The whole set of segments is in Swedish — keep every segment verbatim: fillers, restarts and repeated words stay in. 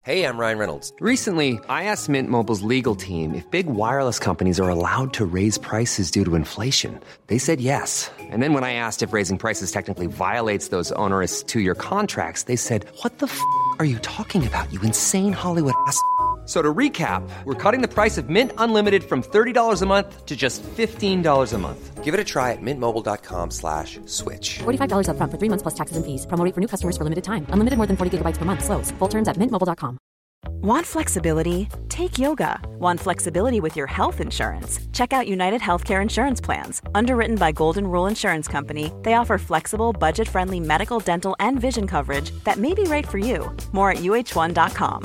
Hey, I'm Ryan Reynolds. Recently, I asked Mint Mobile's legal team if big wireless companies are allowed to raise prices due to inflation. They said yes. And then when I asked if raising prices technically violates those onerous two-year contracts, they said, "What the f*** are you talking about, you insane Hollywood ass?" So to recap, we're cutting the price of Mint Unlimited from thirty dollars a month to just fifteen dollars a month. Give it a try at mintmobile.com slash switch. forty-five dollars up front for three months plus taxes and fees. Promo rate for new customers for limited time. Unlimited more than forty gigabytes per month. Slows full terms at mint mobile dot com. Want flexibility? Take yoga. Want flexibility with your health insurance? Check out United Healthcare Insurance Plans. Underwritten by Golden Rule Insurance Company, they offer flexible, budget-friendly medical, dental, and vision coverage that may be right for you. More at u h one dot com.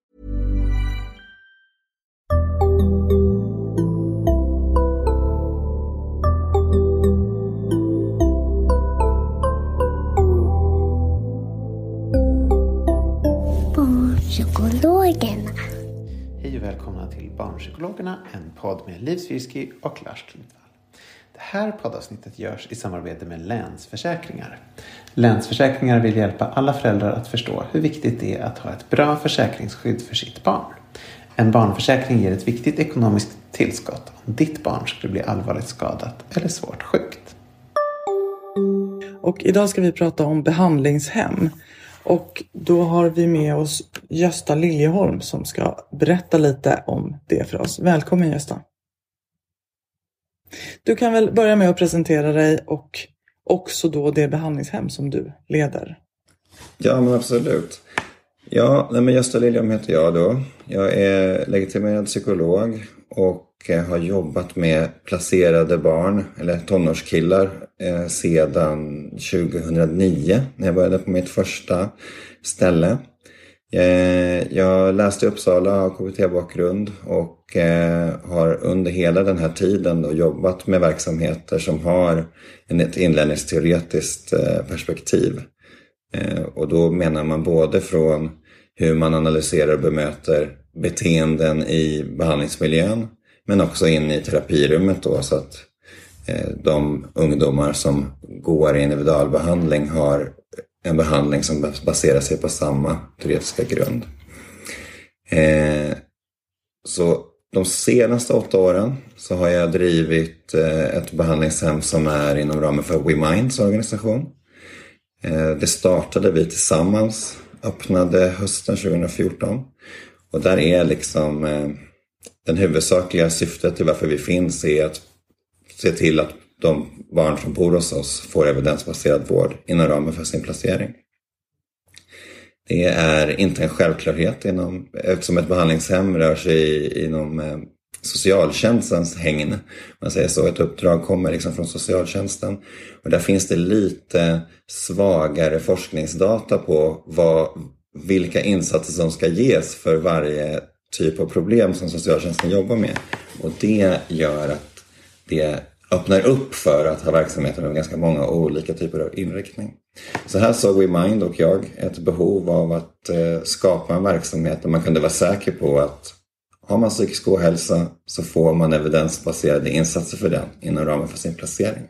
Barnpsykologerna. Hej och välkomna till Barnpsykologerna, en podd med Liv Svirsky och Lars Klintvall. Det här poddavsnittet görs i samarbete med Länsförsäkringar. Länsförsäkringar vill hjälpa alla föräldrar att förstå hur viktigt det är att ha ett bra försäkringsskydd för sitt barn. En barnförsäkring ger ett viktigt ekonomiskt tillskott om ditt barn skulle bli allvarligt skadat eller svårt sjukt. Och idag ska vi prata om behandlingshem. Och då har vi med oss Gösta Liljeholm som ska berätta lite om det för oss. Välkommen Gösta. Du kan väl börja med att presentera dig och också då det behandlingshem som du leder. Ja, men absolut. Ja, nej, men Gösta Liljeholm heter jag då. Jag är legitimerad psykolog och har jobbat med placerade barn eller tonårskillar eh, sedan tjugohundranio när jag började på mitt första ställe. Eh, jag läste i Uppsala, har K B T-bakgrund och eh, har under hela den här tiden då jobbat med verksamheter som har ett inlärningsteoretiskt eh, perspektiv. Eh, och då menar man både från hur man analyserar och bemöter beteenden i behandlingsmiljön, men också in i terapirummet då, så att eh, de ungdomar som går i individualbehandling har en behandling som baserar sig på samma teoretiska grund. Eh, så de senaste åtta åren så har jag drivit eh, ett behandlingshem som är inom ramen för WeMinds organisation. Eh, det startade vi tillsammans, öppnade hösten tjugohundrafjorton, och där är liksom eh, den huvudsakliga syftet till varför vi finns är att se till att de barn som bor hos oss får evidensbaserad vård inom ramen för sin placering. Det är inte en självklarhet inom, eftersom ett behandlingshem rör sig inom eh, socialtjänstens hägn. Man säger så, ett uppdrag kommer liksom från socialtjänsten. Och där finns det lite svagare forskningsdata på vad, vilka insatser som ska ges för varje typ av problem som socialtjänsten jobbar med. Och det gör att det öppnar upp för att ha verksamheter med ganska många olika typer av inriktning. Så här såg WeMind och jag ett behov av att eh, skapa en verksamhet där man kunde vara säker på att har man psykisk ohälsa så får man evidensbaserade insatser för den inom ramen för sin placering.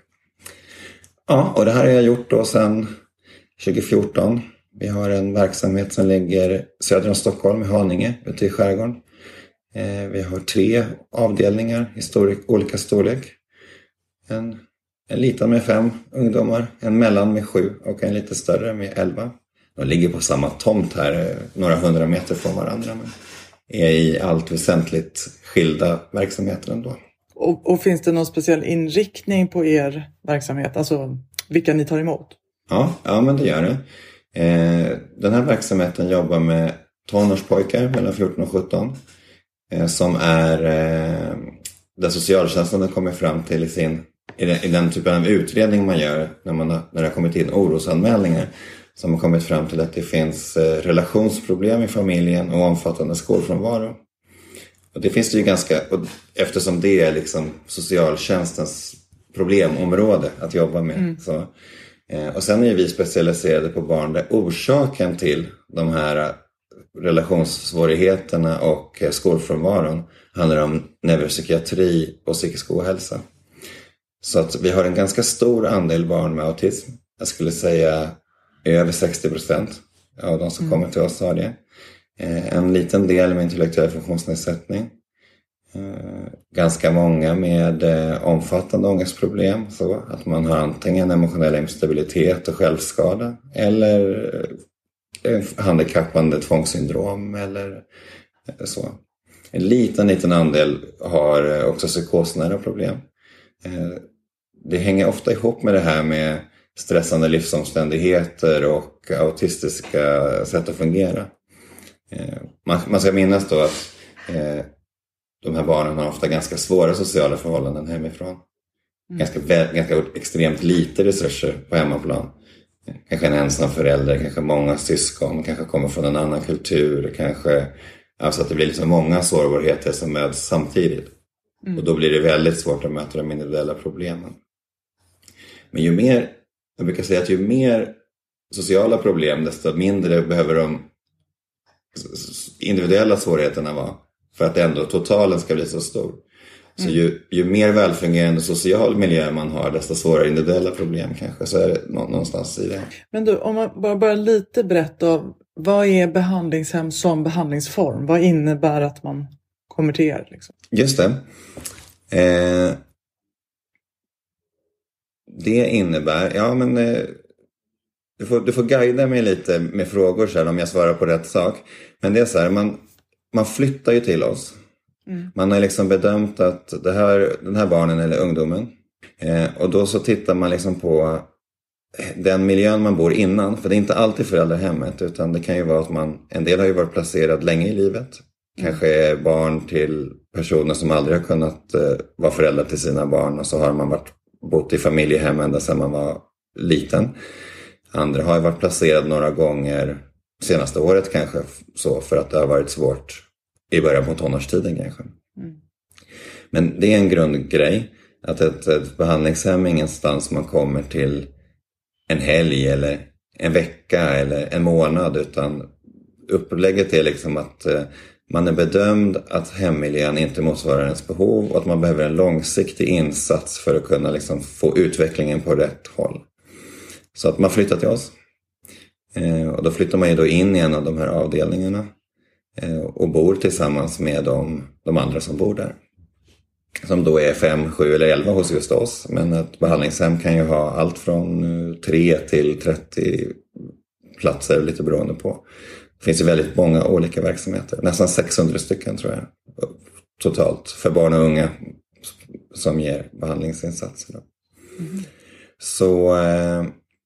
Ja, och det här har jag gjort då sedan tjugofjorton. Vi har en verksamhet som ligger söder om Stockholm i Haninge, ute i skärgården. Eh, vi har tre avdelningar i storlek, olika storlek. En, en liten med fem ungdomar, en mellan med sju och en lite större med elva. De ligger på samma tomt här, några hundra meter från varandra, men är i allt väsentligt skilda verksamheter ändå. Och, och finns det någon speciell inriktning på er verksamhet? Alltså vilka ni tar emot? Ja, ja men det gör det. Eh, den här verksamheten jobbar med tonårspojkar mellan fjorton och sjutton. Eh, som är eh, där socialtjänsten har kommit fram till i, sin, i, den, i den typen av utredning man gör när, man har, när det har kommit in orosanmälningar. Som har kommit fram till att det finns eh, relationsproblem i familjen och omfattande skolfrånvaro. Och det finns det ju ganska, och eftersom det är liksom socialtjänstens problemområde att jobba med. Mm. Så, eh, och sen är vi specialiserade på barn där orsaken till de här relationssvårigheterna och eh, skolfrånvaron handlar om neuropsykiatri och psykisk ohälsa. Så att vi har en ganska stor andel barn med autism. Jag skulle säga över sextio procent av de som mm. kommer till oss har det. En liten del med intellektuell funktionsnedsättning. Ganska många med omfattande ångestproblem. Så att man har antingen emotionell instabilitet och självskada. Eller handikappande tvångssyndrom eller så. En liten, liten andel har också psykosnära problem. Det hänger ofta ihop med det här med stressande livsomständigheter och autistiska sätt att fungera. Man ska minnas då att de här barnen har ofta ganska svåra sociala förhållanden hemifrån. Mm. Ganska, ganska extremt lite resurser på hemmaplan. Kanske en ensam förälder, kanske många syskon, kanske kommer från en annan kultur. Kanske, alltså att det blir liksom många sårbarheter som möts samtidigt. Mm. Och då blir det väldigt svårt att möta de individuella problemen. Men ju mer, jag brukar säga att ju mer sociala problem, desto mindre behöver de individuella svårigheterna vara. För att ändå totalen ska bli så stor. Så mm. ju, ju mer välfungerande social miljö man har, desto svårare individuella problem kanske. Så är det någonstans i det. Men du, om man bara, bara lite berätta, vad är behandlingshem som behandlingsform? Vad innebär att man kommer till er? Liksom? Just det. Eh, det innebär, ja men eh, du, får, du får guida mig lite med frågor så här, om jag svarar på rätt sak. Men det är så här, man, man flyttar ju till oss. Mm. Man har liksom bedömt att det här, den här barnen eller ungdomen. Eh, och då så tittar man liksom på den miljön man bor innan. För det är inte alltid föräldrahemmet, utan det kan ju vara att man, en del har ju varit placerad länge i livet. Kanske är barn till personer som aldrig har kunnat eh, vara föräldrar till sina barn. Och så har man varit, bott i familjehem ända sedan man var liten. Andra har ju varit placerade några gånger senaste året kanske, så för att det har varit svårt i början på tonårstiden kanske. Mm. Men det är en grundgrej att ett, ett behandlingshem är ingenstans man kommer till en helg eller en vecka eller en månad, utan upplägget är liksom att eh, man är bedömd att hemmiljön inte motsvarar ens behov och att man behöver en långsiktig insats för att kunna liksom få utvecklingen på rätt håll. Så att man flyttar till oss. Eh, och då flyttar man ju då in i en av de här avdelningarna. Eh, och bor tillsammans med de, de andra som bor där. Som då är fem, sju eller elva hos just oss. Men ett behandlingshem kan ju ha allt från tre till trettio platser, lite beroende på. Det finns ju väldigt många olika verksamheter. Nästan sexhundra stycken tror jag. Totalt för barn och unga som ger behandlingsinsatser. Mm. Så... Eh,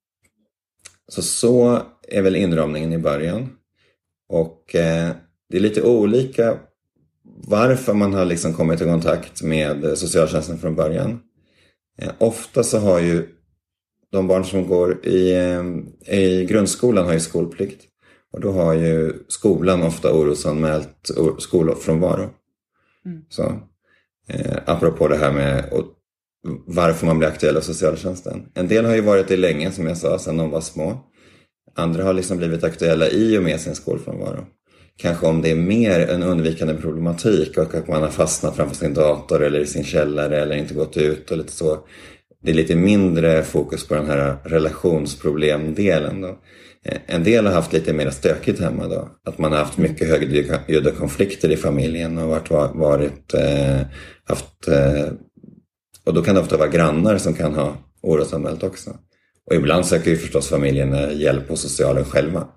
Så så är väl inramningen i början. Och eh, det är lite olika varför man har liksom kommit i kontakt med socialtjänsten från början. Eh, ofta så har ju de barn som går i, eh, i grundskolan har ju skolplikt. Och då har ju skolan ofta orosanmält skolfrånvaro. Mm. Så eh, apropå det här med och, varför man blir aktuell av socialtjänsten. En del har ju varit det länge, som jag sa, sedan de var små. Andra har liksom blivit aktuella i och med sin skolfrånvaro. Kanske om det är mer en undvikande problematik och att man har fastnat framför sin dator eller i sin källare eller inte gått ut och lite så. Det är lite mindre fokus på den här relationsproblemdelen då. En del har haft lite mer stökigt hemma då. Att man har haft mycket högljudda konflikter i familjen och varit, varit eh, haft... Eh, Och då kan det ofta vara grannar som kan ha orosanmält också. Och ibland söker ju förstås familjen hjälp hos socialen själva.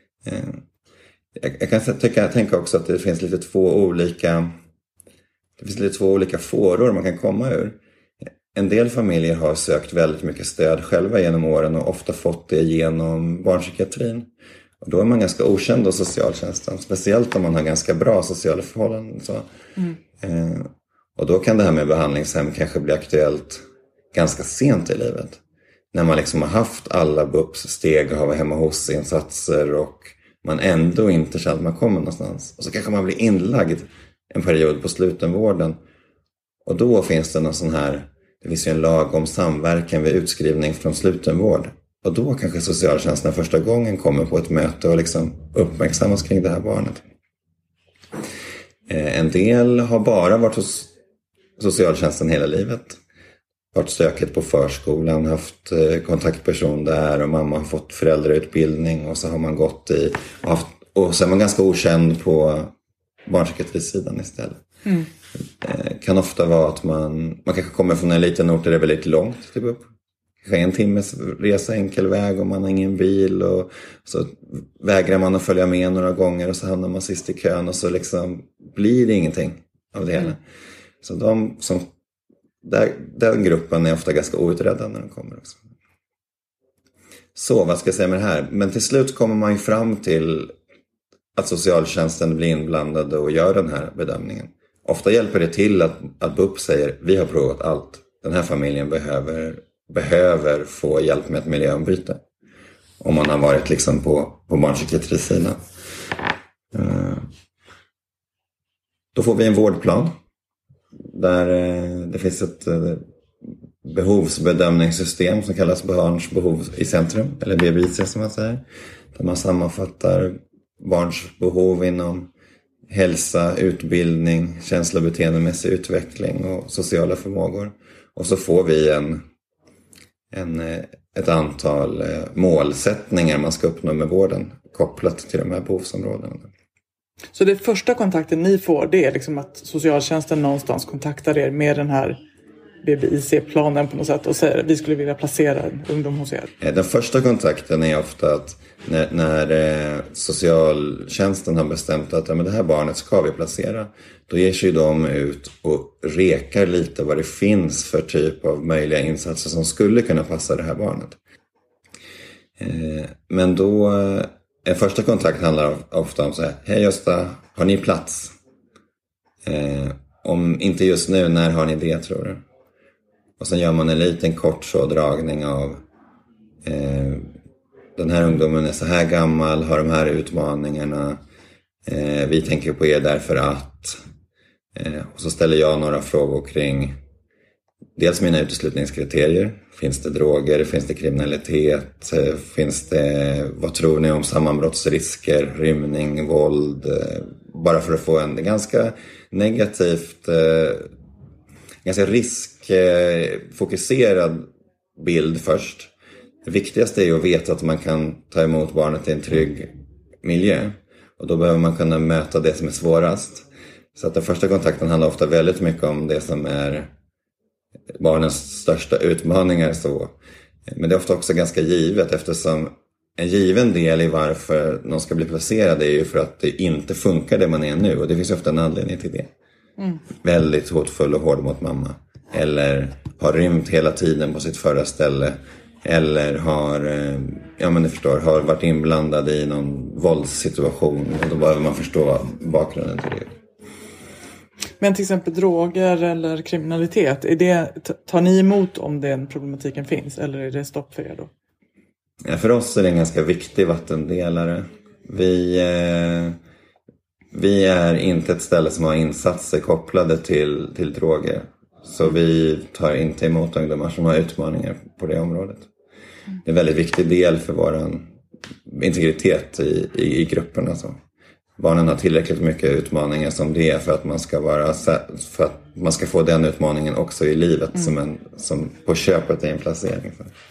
Jag kan tycka, tänka också att det finns lite två olika det finns lite två olika fåror man kan komma ur. En del familjer har sökt väldigt mycket stöd själva genom åren och ofta fått det genom barnpsykiatrin. Och då är man ganska okänd hos socialtjänsten. Speciellt om man har ganska bra sociala förhållanden. Så. Mm. Och då kan det här med behandlingshem kanske bli aktuellt ganska sent i livet. När man liksom har haft alla B U P:s steg av hemma hos insatser och man ändå inte känner att man kommer någonstans. Och så kanske man blir inlagd en period på slutenvården. Och då finns det någon sån här, det finns ju en lag om samverkan vid utskrivning från slutenvård. Och då kanske socialtjänsten första gången kommer på ett möte och liksom uppmärksammas kring det här barnet. En del har bara varit hos socialtjänsten hela livet. Varit stökigt på förskolan, haft kontaktperson där och mamma har fått föräldrautbildning och så har man gått i och haft och sen var ganska okänd på barnpsykiatrisidan istället. Mm. Eh, kan ofta vara att man, man kanske kommer från en liten ort där det är väldigt långt typ upp. Kanske en timmes resa enkel väg och man har ingen bil och så vägrar man att följa med några gånger och så hamnar man sist i kön och så liksom blir det ingenting av det hela. Mm. Så de som, där, den gruppen är ofta ganska outredda när de kommer också. Så vad ska jag säga med det här? Men till slut kommer man ju fram till att socialtjänsten blir inblandad och gör den här bedömningen. Ofta hjälper det till att, att B U P säger vi har provat allt. Den här familjen behöver, behöver få hjälp med ett miljöombyte. Om man har varit liksom på, på barnpsykiatrisidan. Uh, då får vi en vårdplan. Där uh, det finns ett uh, behovsbedömningssystem som kallas barns behov i centrum. Eller B B I C som man säger. Där man sammanfattar barns behov inom hälsa, utbildning, känsla- och beteendemässig utveckling och sociala förmågor. Och så får vi en, en, ett antal målsättningar man ska uppnå med vården kopplat till de här behovsområdena. Så det första kontakten ni får, det är liksom att socialtjänsten någonstans kontaktar er med den här B B I C-planen på något sätt och säger att vi skulle vilja placera en ungdom hos er? Den första kontakten är ofta att när, när eh, socialtjänsten har bestämt att ja, men det här barnet ska vi placera, då ger sig de ut och rekar lite vad det finns för typ av möjliga insatser som skulle kunna passa det här barnet. Eh, men då, en första kontakt handlar ofta om så här: hej Gösta, har ni plats? Eh, om inte just nu, när har ni det tror du? Och sen gör man en liten kort så dragning av eh, den här ungdomen är så här gammal, har de här utmaningarna. Eh, vi tänker på er därför att. Eh, och så ställer jag några frågor kring dels mina uteslutningskriterier. Finns det droger? Finns det kriminalitet? Eh, finns det, vad tror ni om sammanbrottsrisker? Rymning, våld? Eh, bara för att få en ganska negativt... Eh, ganska riskfokuserad bild först. Det viktigaste är att veta att man kan ta emot barnet i en trygg miljö. Och då behöver man kunna möta det som är svårast. Så att den första kontakten handlar ofta väldigt mycket om det som är barnens största utmaningar. Så. Men det är ofta också ganska givet, eftersom en given del i varför någon ska bli placerad är ju för att det inte funkar det man är nu. Och det finns ofta en anledning till det. Mm. Väldigt hotfull och hård mot mamma. Eller har rymt hela tiden på sitt förra ställe. Eller har, ja men ni förstår, har varit inblandad i någon våldssituation. Och då behöver man förstå bakgrunden till det. Men till exempel droger eller kriminalitet, är det, tar ni emot om den problematiken finns? Eller är det stopp för er då? Ja, för oss är det en ganska viktig vattendelare. Vi... Eh, Vi är inte ett ställe som har insatser kopplade till, till droger. Så vi tar inte emot ungdomar som har utmaningar på det området. Det är en väldigt viktig del för vår integritet i, i, i gruppen. Alltså. Barnen har tillräckligt mycket utmaningar som det är för att man ska, vara, för att man ska få den utmaningen också i livet mm. som, en, som på köpet är en placering.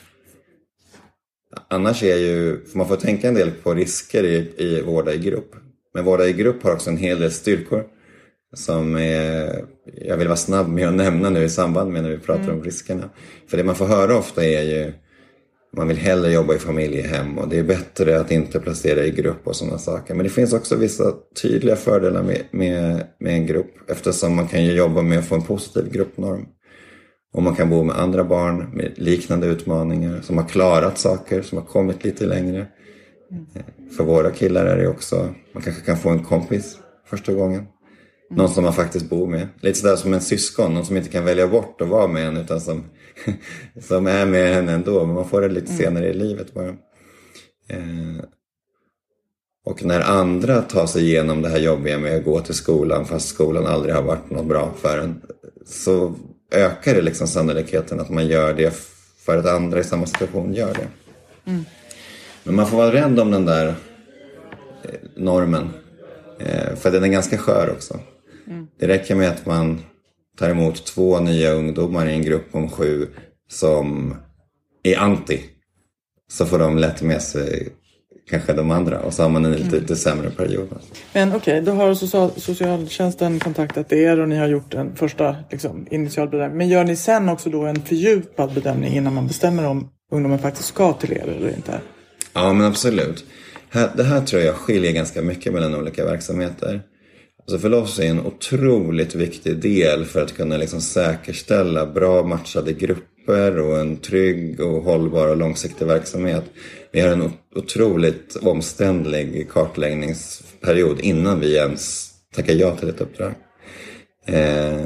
Annars är ju, för man får tänka en del på risker i, i vårda i grupp. Men vårda i grupp har också en hel del styrkor som är, jag vill vara snabb med att nämna nu i samband med när vi pratar mm. om riskerna. För det man får höra ofta är ju, man vill hellre jobba i familjehem och det är bättre att inte placera i grupp och sådana saker. Men det finns också vissa tydliga fördelar med, med, med en grupp, eftersom man kan ju jobba med att få en positiv gruppnorm. Och man kan bo med andra barn med liknande utmaningar som har klarat saker, som har kommit lite längre. Mm. För våra killar är det också, man kanske kan få en kompis första gången. Mm. Någon som man faktiskt bor med. Lite sådär som en syskon, någon som inte kan välja bort att vara med en utan som, som är med henne ändå. Men man får det lite mm. senare i livet bara. Eh, och när andra tar sig igenom det här jobbiga med att gå till skolan fast skolan aldrig har varit något bra för en, så ökar det liksom sannolikheten att man gör det för att andra i samma situation gör det. Mm. Men man får vara rädd om den där normen. För den är ganska skör också. Mm. Det räcker med att man tar emot två nya ungdomar i en grupp om sju som är anti. Så får de lätt med sig kanske de andra. Och så har man en lite, mm. lite sämre period. Men okej, okay, då har social, socialtjänsten kontaktat er och ni har gjort en första liksom, initial bedömning. Men gör ni sen också då en fördjupad bedömning innan man bestämmer om ungdomen faktiskt ska till er eller inte? Ja, men absolut. Det här tror jag skiljer ganska mycket mellan olika verksamheter. Alltså för oss är en otroligt viktig del för att kunna liksom säkerställa bra matchade grupper och en trygg och hållbar och långsiktig verksamhet. Vi har en otroligt omständlig kartläggningsperiod innan vi ens tackar ja till ett uppdrag. Eh,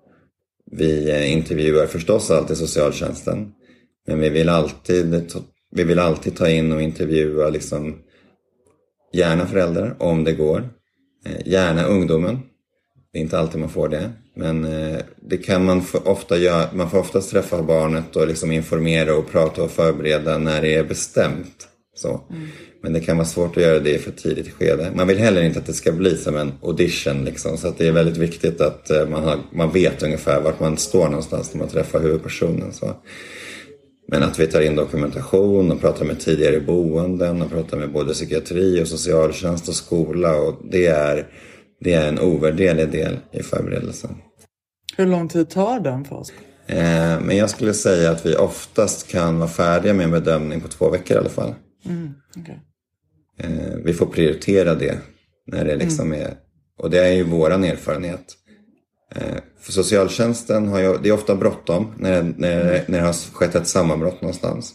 vi intervjuar förstås alltid socialtjänsten, men vi vill alltid, vi vill alltid ta in och intervjua liksom, gärna föräldrar om det går. Gärna ungdomen. Det är inte alltid man får det. Men det kan man ofta göra. Man får oftast träffa barnet och liksom informera och prata och förbereda när det är bestämt. Så. Mm. Men det kan vara svårt att göra det för tidigt i skede. Man vill heller inte att det ska bli som en audition. Liksom. Så att det är väldigt viktigt att man, har, man vet ungefär vart man står någonstans när man träffar huvudpersonen. Så. Men att vi tar in dokumentation och pratar med tidigare boenden och pratar med både psykiatri och socialtjänst och skola. Och det är, det är en ovärderlig del i förberedelsen. Hur lång tid tar den för oss? Eh, men jag skulle säga att vi oftast kan vara färdiga med en bedömning på två veckor i alla fall. Mm, okay. eh, vi får prioritera det när det liksom mm. är... Och det är ju våran erfarenhet. För socialtjänsten har ju, det är ofta bråttom när, när, när det har skett ett sammanbrott någonstans.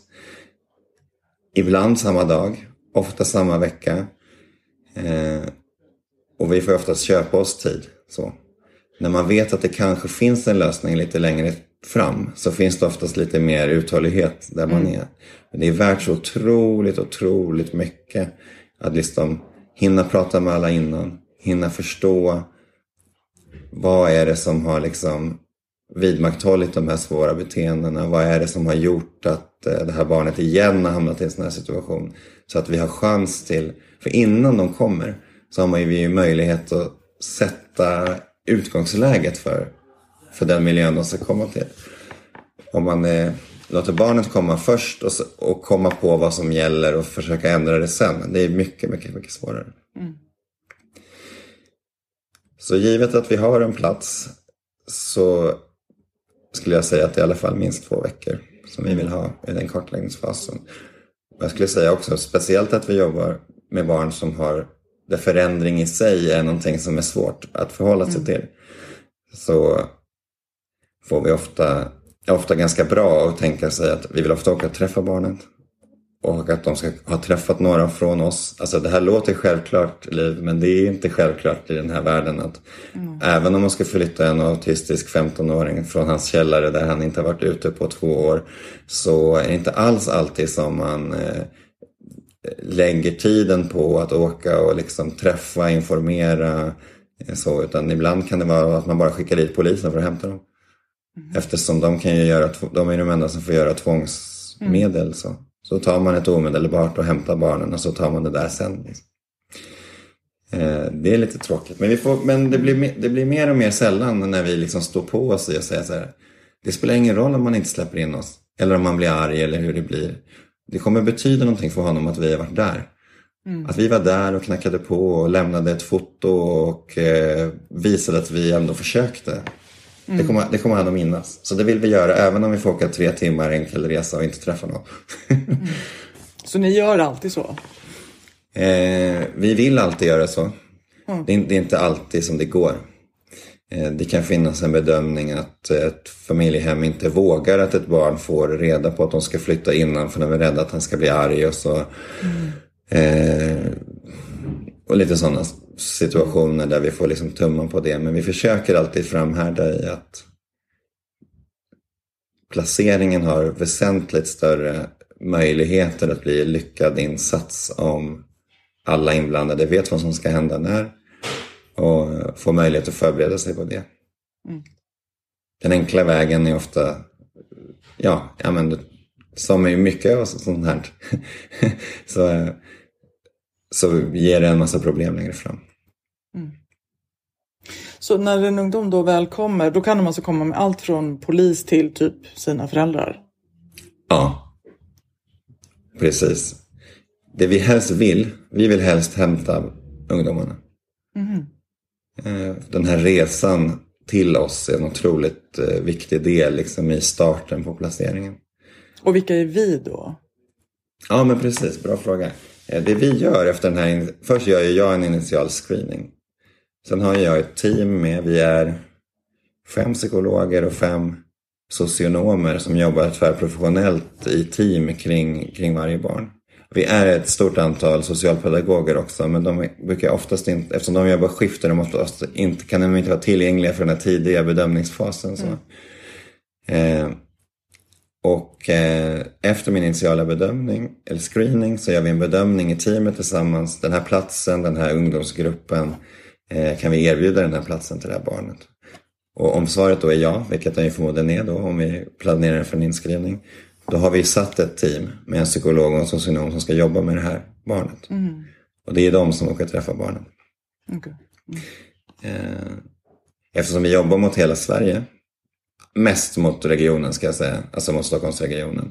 Ibland samma dag, ofta samma vecka. Eh, och vi får oftast köpa oss tid. Så. När man vet att det kanske finns en lösning lite längre fram, så finns det oftast lite mer uthållighet där man mm. är. Men det är värt så otroligt, otroligt mycket att liksom hinna prata med alla innan. Hinna förstå vad är det som har liksom vidmakthållit de här svåra beteendena. Vad är det som har gjort att eh, det här barnet igen har hamnat i en sån här situation. Så att vi har chans till, för innan de kommer så har man ju, vi ju möjlighet att sätta utgångsläget för, för den miljön de ska komma till. Om man eh, låter barnet komma först och, och komma på vad som gäller och försöka ändra det sen. Det är mycket, mycket, mycket svårare. Mm. Så givet att vi har en plats så skulle jag säga att det är i alla fall minst två veckor som vi vill ha i den kartläggningsfasen. Jag skulle säga också speciellt att vi jobbar med barn som har, där förändring i sig är någonting som är svårt att förhålla sig till. Så får vi ofta, ofta ganska bra att tänka sig att vi vill ofta åka och träffa barnet. Och att de ska ha träffat några från oss. Alltså det här låter självklart, Liv, men det är inte självklart i den här världen. Att mm. även om man ska flytta en autistisk femtonåring från hans källare där han inte har varit ute på två år. Så är det inte alls alltid som man eh, lägger tiden på att åka och liksom träffa, informera. Eh, så, utan ibland kan det vara att man bara skickar dit polisen för att hämta dem. Mm. Eftersom de kan ju göra, de är de enda som får göra tvångsmedel mm. så. Så tar man ett omedelbart och hämtar barnen och så tar man det där sen. Eh, det är lite tråkigt. Men, vi får, men det, blir, det blir mer och mer sällan när vi liksom står på oss och säger så här. Det spelar ingen roll om man inte släpper in oss. Eller om man blir arg eller hur det blir. Det kommer betyda någonting för honom att vi har varit där. Mm. Att vi var där och knackade på och lämnade ett foto och eh, visade att vi ändå försökte. Mm. Det, kommer, det kommer han att minnas. Så det vill vi göra även om vi får åka tre timmar enkel resa och inte träffa någon. mm. Så ni gör alltid så? Eh, vi vill alltid göra så. Mm. Det, är, det är inte alltid som det går. Eh, det kan finnas en bedömning att ett familjehem inte vågar att ett barn får reda på att de ska flytta innan för de är rädda att han ska bli arg och så. Mm. Eh, och lite sådana situationer där vi får liksom tumman på det. Men vi försöker alltid framhärda i att placeringen har väsentligt större möjligheter att bli lyckad insats om alla inblandade vet vad som ska hända när och får möjlighet att förbereda sig på det. Mm. Den enkla vägen är ofta, ja, ja men, som är mycket av sånt här, så, så ger det en massa problem längre fram. Mm. Så när en ungdom då väl kommer, då kan de alltså komma med allt från polis till typ sina föräldrar? Ja, precis. det vi helst vill, vi vill helst hämta ungdomarna. Mm. Den här resan till oss är en otroligt viktig del liksom, i starten på placeringen. Och vilka är vi då? Ja, men precis, bra fråga. Det vi gör efter den här, först gör jag en initial screening. Sen har jag ett team med, vi är fem psykologer och fem socionomer som jobbar tvärprofessionellt i team kring, kring varje barn. Vi är ett stort antal socialpedagoger också, men de brukar oftast inte, eftersom de jobbar skifter, de oftast inte, kan de inte vara tillgängliga för den här tidiga bedömningsfasen. Så. Mm. Eh, och eh, efter min initiala bedömning, eller screening, så gör vi en bedömning i teamet tillsammans. Den här platsen, den här ungdomsgruppen, eh, kan vi erbjuda den här platsen till det här barnet? Och om svaret då är ja, vilket den ju förmodligen är då, om vi planerar för en inskrivning, då har vi satt ett team med en psykolog och en socionom som ska jobba med det här barnet. Mm. Och det är de som åker träffa barnet. Okay. Mm. Eftersom vi jobbar mot hela Sverige, mest mot regionen ska jag säga, alltså mot Stockholmsregionen.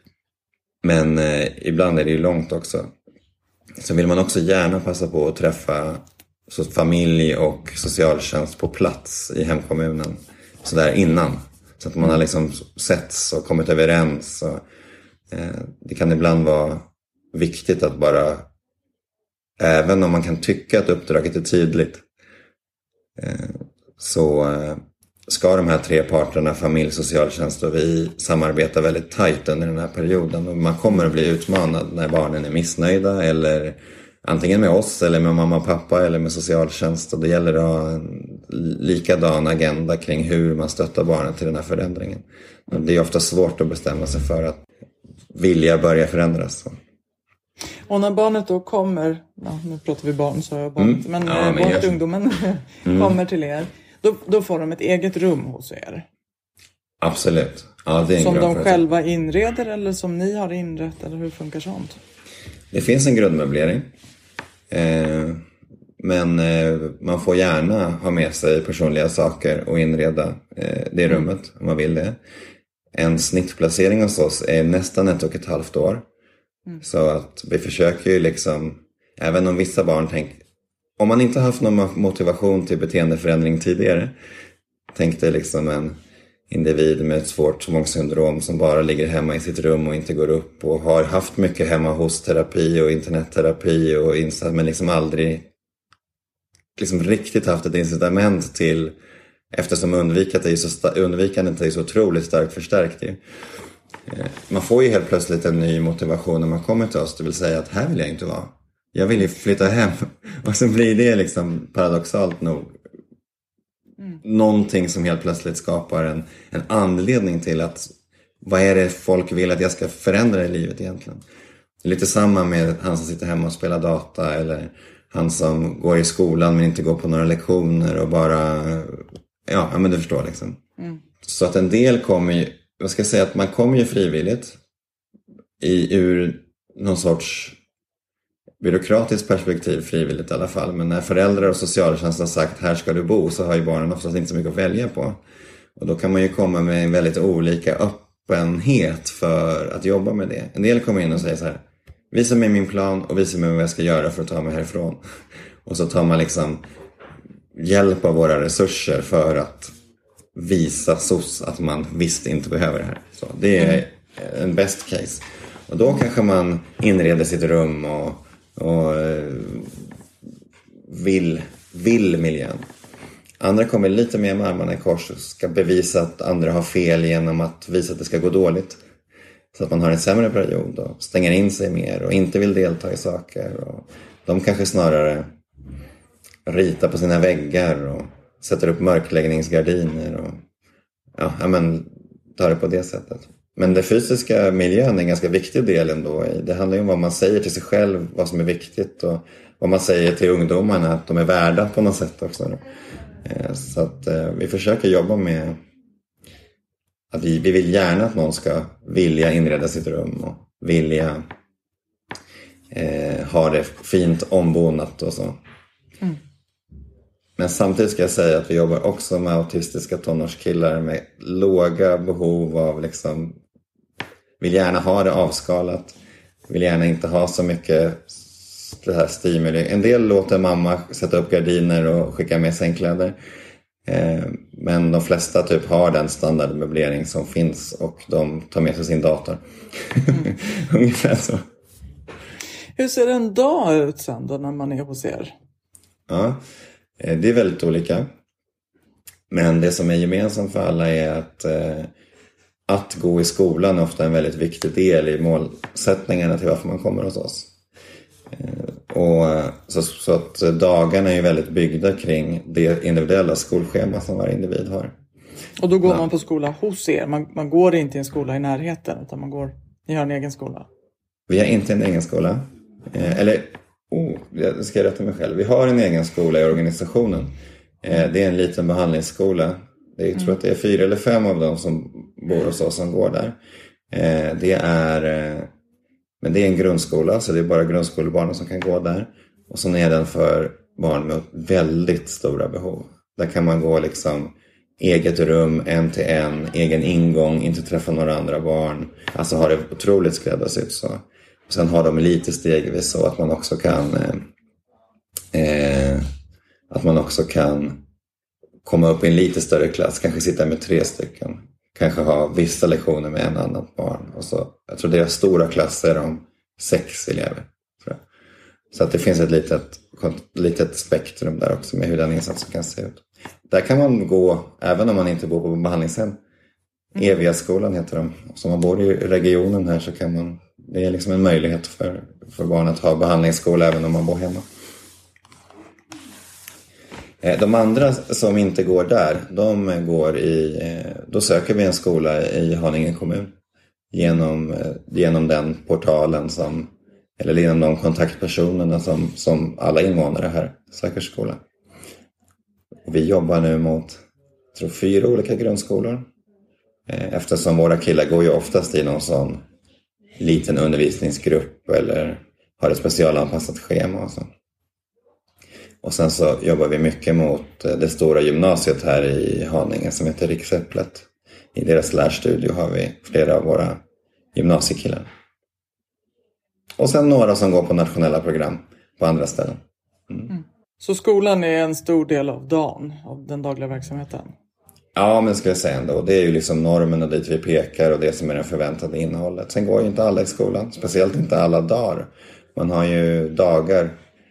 Men eh, ibland är det ju långt också. Så vill man också gärna passa på att träffa så familj och socialtjänst på plats i hemkommunen. Så där innan. Så att man har liksom setts och kommit överens. Och, eh, det kan ibland vara viktigt att bara, även om man kan tycka att uppdraget är tydligt, eh, så eh, ska de här tre parterna, familj, socialtjänst och vi, samarbeta väldigt tajt under den här perioden. Och man kommer att bli utmanad när barnen är missnöjda, eller antingen med oss eller med mamma och pappa eller med socialtjänst. Och det gäller att ha en likadan agenda kring hur man stöttar barnen till den här förändringen. Och det är ofta svårt att bestämma sig för att vilja börja förändras. Och när barnet då kommer, ja, nu pratar vi barn så jag barnet, mm. men, ja, men barnet, ungdomen mm. kommer till er, då, då får de ett eget rum hos er. Absolut. Ja, det är en som de fråga. själva inreder eller som ni har inrett, eller hur funkar sånt? Det finns en grundmöblering. Eh, men eh, man får gärna ha med sig personliga saker och inreda eh, det rummet mm. om man vill det. En snittplacering hos oss är nästan ett och ett halvt år. Mm. Så att vi försöker ju liksom, även om vissa barn tänker, om man inte har haft någon motivation till beteendeförändring tidigare, tänk dig liksom en individ med ett svårt tvångssyndrom som bara ligger hemma i sitt rum och inte går upp och har haft mycket hemma hos terapi och internetterapi och insatt, men liksom aldrig liksom riktigt haft ett incitament till, eftersom undvikandet är ju så, undvikandet är så otroligt starkt förstärkt ju. Man får ju helt plötsligt en ny motivation när man kommer till oss, det vill säga att här vill jag inte vara. Jag vill ju flytta hem. Och så blir det liksom paradoxalt nog mm. någonting som helt plötsligt skapar en, en anledning till att vad är det folk vill att jag ska förändra i livet egentligen. Det är lite samma med han som sitter hemma och spelar data, eller han som går i skolan men inte går på några lektioner och bara, ja men du förstår liksom. Mm. Så att en del kommer ju, jag ska säga att man kommer ju frivilligt i, ur någon sorts byråkratiskt perspektiv, frivilligt i alla fall. Men när föräldrar och socialtjänst har sagt här ska du bo, så har ju barnen oftast inte så mycket att välja på. Och då kan man ju komma med en väldigt olika öppenhet för att jobba med det. En del kommer in och säger så här: visa mig min plan och visa mig vad jag ska göra för att ta mig härifrån. Och så tar man liksom hjälp av våra resurser för att visa S O S att man visst inte behöver det här. Så det är en best case. Och då kanske man inreder sitt rum och, och vill, vill miljön. Andra kommer lite mer med armarna i kors och ska bevisa att andra har fel genom att visa att det ska gå dåligt. Så att man har en sämre period och stänger in sig mer och inte vill delta i saker. Och de kanske snarare ritar på sina väggar och sätter upp mörkläggningsgardiner och ja, men tar det på det sättet. Men den fysiska miljön är en ganska viktig del ändå. Det handlar ju om vad man säger till sig själv, vad som är viktigt, och vad man säger till ungdomarna att de är värda på något sätt också. Så att vi försöker jobba med att vi, vi vill gärna att någon ska vilja inreda sitt rum och vilja eh, ha det fint ombonat och så. Mm. Men samtidigt ska jag säga att vi jobbar också med autistiska tonårskillar med låga behov av liksom, vill gärna ha det avskalat. vill gärna inte ha så mycket det här stimuli. En del låter mamma sätta upp gardiner och skicka med sängkläder. Eh, men de flesta typ har den standardmöblering som finns och de tar med sig sin dator. Mm. Ungefär så. Hur ser en dag ut sen då när man är hos er? Ja, det är väldigt olika. Men det som är gemensamt för alla är att eh, att gå i skolan är ofta en väldigt viktig del i målsättningarna till varför man kommer hos oss. Eh, och så, så att dagarna är väldigt byggda kring det individuella skolschema som varje individ har. Och då går ja. man på skola hos er? Man, man går inte i en skola i närheten utan man går, ni har en egen skola? Vi har inte en egen skola. Eh, eller, oh, jag ska rätta mig själv. Vi har en egen skola i organisationen. Eh, det är en liten behandlingsskola. Det är, jag tror mm. att det är fyra eller fem av dem som bor hos oss som går där. Eh, det är, eh, men det är en grundskola, så det är bara grundskolebarnen som kan gå där. Och så är den för barn med väldigt stora behov. Där kan man gå liksom eget rum, en till en, egen ingång, inte träffa några andra barn. Alltså har det otroligt skräddarsytt så. Och sen har de lite stegvis så att man också kan eh, eh, att man också kan komma upp i en lite större klass, kanske sitta med tre stycken, kanske ha vissa lektioner med en annan barn. Och så, jag tror deras stora klasser om sex elever. Tror jag. Så att det finns ett litet, litet spektrum där också med hur den insatsen kan se ut. Där kan man gå, även om man inte bor på behandlingshem. Mm. Eviga-skolan heter de. Så om man bor i regionen här så kan man, det är liksom en möjlighet för, för barn att ha behandlingsskola även om man bor hemma. De andra som inte går där, de går i, då söker vi en skola i Haninge kommun. Genom, genom den portalen som, eller genom de kontaktpersonerna som, som alla invånare här söker skola. Vi jobbar nu mot, tror fyra olika grundskolor. Eftersom våra killar går ju oftast i någon sån liten undervisningsgrupp eller har ett specialanpassat schema och så. Och sen så jobbar vi mycket mot det stora gymnasiet här i Haninge som heter Riksäpplet. I deras lärstudio har vi flera av våra gymnasiekillar. Och sen några som går på nationella program på andra ställen. Mm. Mm. Så skolan är en stor del av dagen, av den dagliga verksamheten? Ja, men ska jag säga ändå. Det är ju liksom normen och dit vi pekar och det som är det förväntade innehållet. Sen går ju inte alla i skolan, speciellt inte alla dagar. Man har ju dagar.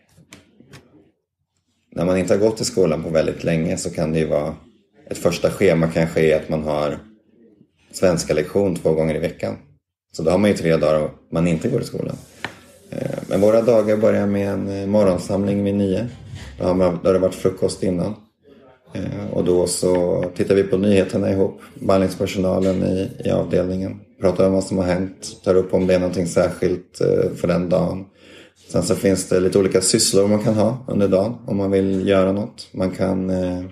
När man inte har gått i skolan på väldigt länge så kan det ju vara, ett första schema kanske är att man har svenska lektion två gånger i veckan. Så då har man ju tre dagar man inte går i skolan. Men våra dagar börjar med en morgonsamling vid nio. Då har, man, då har det varit frukost innan. Och då så tittar vi på nyheterna ihop. Behandlingspersonalen i, i avdelningen. Pratar om vad som har hänt. Tar upp om det är någonting särskilt för den dagen. Sen så finns det lite olika sysslor man kan ha under dagen om man vill göra något. Man kan eh,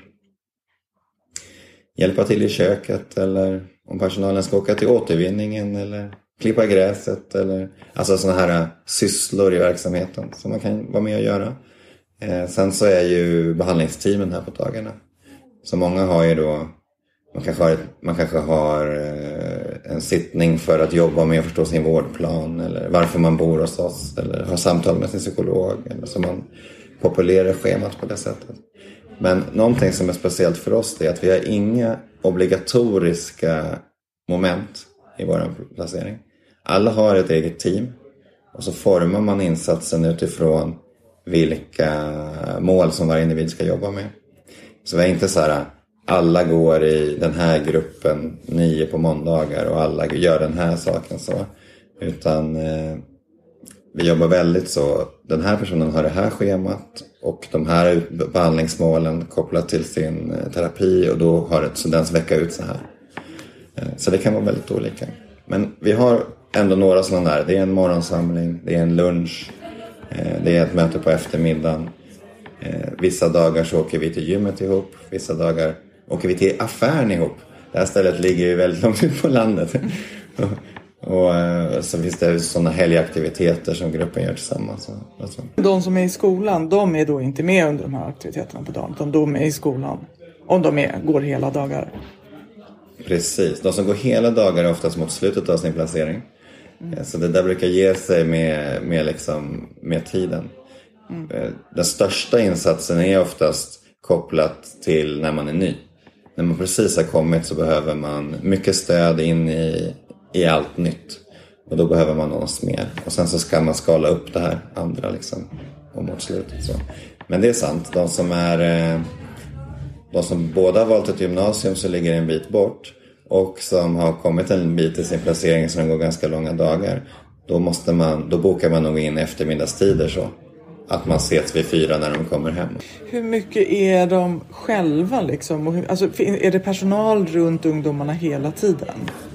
hjälpa till i köket eller om personalen ska åka till återvinningen eller klippa gräset. Eller, alltså sådana här sysslor i verksamheten som man kan vara med och göra. Eh, sen så är ju behandlingsteamen här på dagarna. Så många har ju då, man kanske har, man kanske har eh, en sittning för att jobba med att förstå sin vårdplan eller varför man bor hos oss eller har samtal med sin psykolog eller så man populerar schemat på det sättet. Men någonting som är speciellt för oss är att vi har inga obligatoriska moment i vår placering. Alla har ett eget team och så formar man insatsen utifrån vilka mål som varje individ ska jobba med. Så vi är inte så här, alla går i den här gruppen nio på måndagar och alla gör den här saken så. Utan eh, vi jobbar väldigt så, den här personen har det här schemat och de här behandlingsmålen kopplat till sin eh, terapi och då har det, så dens vecka ut så här. Eh, så det kan vara väldigt olika. Men vi har ändå några sådana där, det är en morgonsamling, det är en lunch, eh, det är ett möte på eftermiddagen. Eh, vissa dagar så åker vi till gymmet ihop, vissa dagar åker vi till affären ihop. Det här stället ligger ju väldigt långt ut på landet. och, och så finns det sådana helgaktiviteter som gruppen gör tillsammans. Alltså. De som är i skolan, de är då inte med under de här aktiviteterna på dagen. Utan de är i skolan. Om de är, går hela dagar. Precis. De som går hela dagar är oftast mot slutet av sin placering. Mm. Så det där brukar ge sig med, med, liksom, med tiden. Mm. Den största insatsen är oftast kopplat till när man är ny. När man precis har kommit så behöver man mycket stöd in i, i allt nytt. Och då behöver man något mer. Och sen så ska man skala upp det här andra liksom. Och mot slutet så. Men det är sant. De som är... De som båda har valt ett gymnasium så ligger en bit bort. Och som har kommit en bit i sin placering så de går ganska långa dagar. Då, måste man, då bokar man nog in eftermiddagstider så. Att man ses vid fyra när de kommer hem. Hur mycket är de själva liksom? Och hur, alltså, är det personal runt ungdomarna hela tiden?